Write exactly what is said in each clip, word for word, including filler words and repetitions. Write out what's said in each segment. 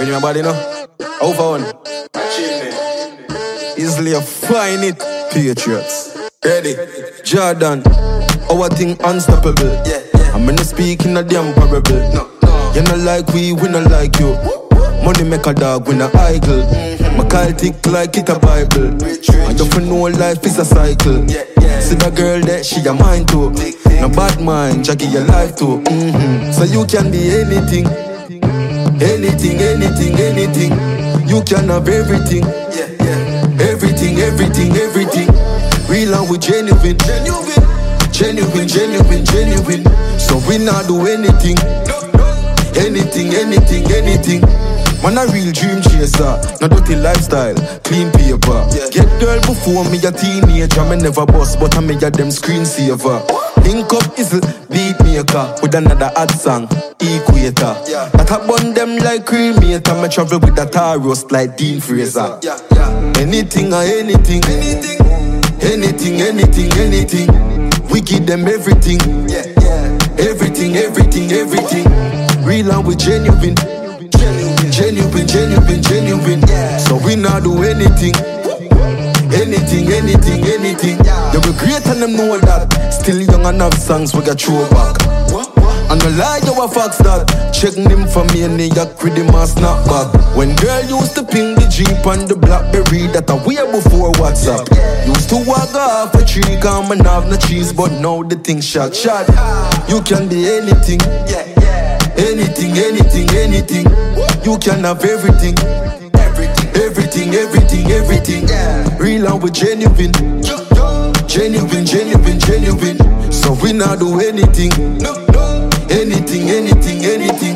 Ready my body now? How far one? Easily a find it, Patriots. Ready? Jordan, our thing unstoppable. Yeah, yeah. I'm gonna speak in a damn parable. No, no. You not like we, we not like you. Money make a dog, we not idle. Mm-hmm. My call tick like it a Bible. Rich, rich. And you for know life is a cycle. Yeah, yeah. See the girl that she a mind too. No bad mind, Jackie your life too. Mm-hmm. So you can be anything. Anything, anything, anything. You can have everything. Yeah, yeah. Everything, everything, everything. Real and we genuine. Genuine, genuine, genuine, genuine. So we not do anything. Anything, anything, anything. Man a real dream chaser. No dirty lifestyle, clean paper. Yeah. Get girl before me a teenager. Me never bust, but I me a them screensaver. Link up is a beat maker with another ad song, Equator. Yeah. That I bun them like cremator. Me travel with a tar roast like Dean Fraser. Yeah. Yeah. Anything or anything, anything, anything, anything, anything. We give them everything. Yeah. Yeah. Everything, everything, everything. Real and we genuine. Genuine, genuine, genuine. Yeah. So we not do anything. Anything, anything, anything. Yeah, we great and them know that. Still young and have songs we got throw back. And no lie, you a fox that. Checking him for me and yak with him and snap back. When girl used to ping the Jeep and the Blackberry, that a way before WhatsApp. Used to walk off a tree, come and have no cheese, but now the thing shot, shot. You can be anything. Anything, anything, anything. You can have everything. Everything, everything, everything. Real and we genuine. Genuine, genuine, genuine. So we not do anything. Anything, anything, anything.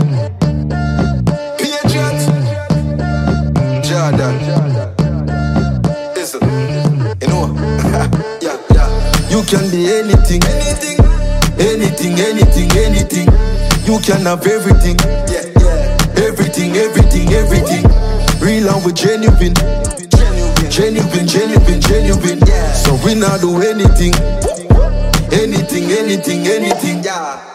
Patriots. Jordan. Listen. You know. Yeah, yeah. You can be anything. Anything, anything, anything, anything. You can have everything. Yeah, yeah. Everything, everything, everything. Real and we genuine. Genuine, genuine, genuine. Yeah. So we not do anything. Anything, anything, anything. Yeah.